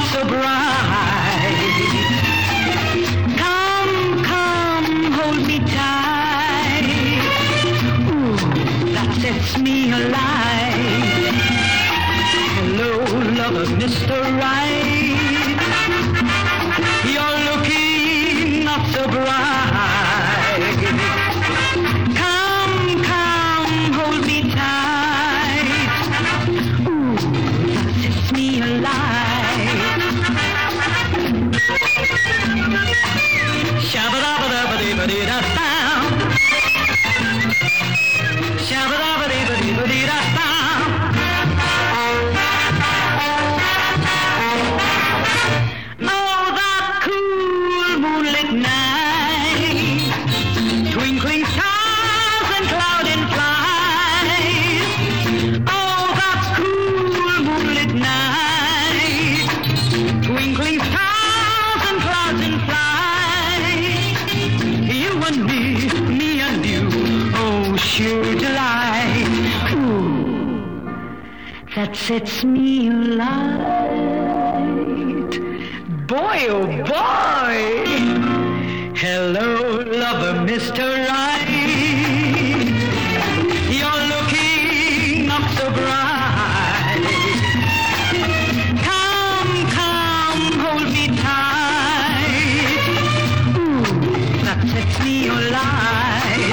so bright. Come, hold me tight. Ooh, that sets me alight. Hello, lover, Mr. Right. You're looking not so bright. Come, hold me tight. Ooh, that sets me alight. Shabba-dabba-dabba-dee-ba-dee-da-da. Shabba-dabba-dee-ba-dee-ba-dee-da-da. Oh, that cool moonlit night, twinkling stars and clouded flies. Oh, that cool moonlit night, twinkling stars and clouds and flies. You and me and you, oh, sure delight. Ooh, that sets me alight. Boy, oh boy! Hello, lover, Mr. Right. You're looking not so bright. Come, hold me tight. Ooh, that sets me alight.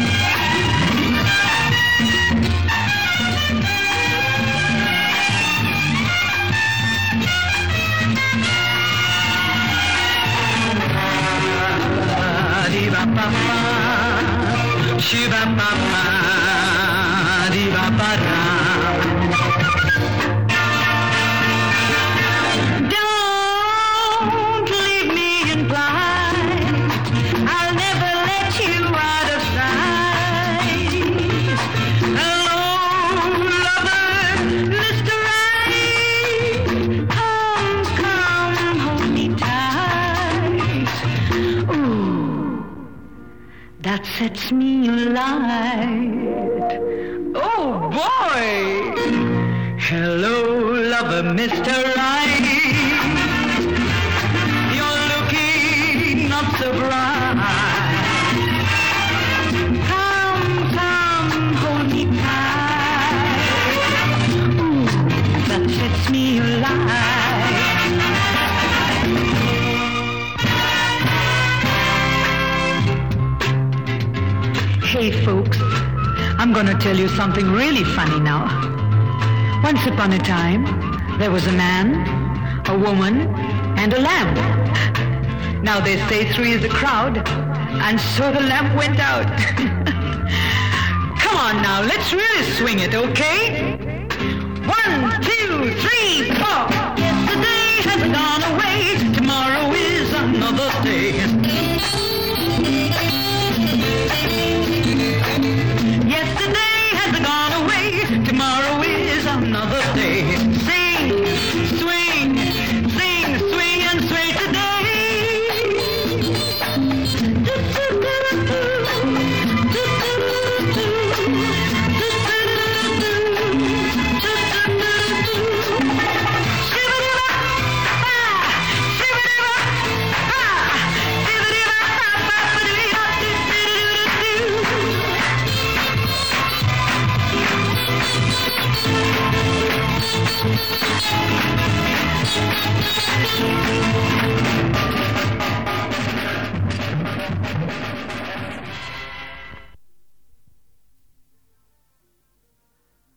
Di-ba-ba-ba, shi-ba-ba-ba, di-ba-ba-da. Don't leave me in blind. I'll never let you out of sight. Hello, lover, Mr. Right. Come, hold me tight. Ooh, that sets me alight. Oh boy! Hello, lover, Mr. Right. You're looking not so bright. Come, hold me tight. Ooh, that sets me alight. Hey folks, I'm gonna tell you something really funny now. Once upon a time, there was a man, a woman, and a lamp. Now they say three is a crowd, and so the lamp went out. Come on now, let's really swing it, okay? 1, 2, 3, 4. Yesterday has gone away, tomorrow is another day. Yesterday has gone away, tomorrow is another day. Sing, swing, swing and sway today.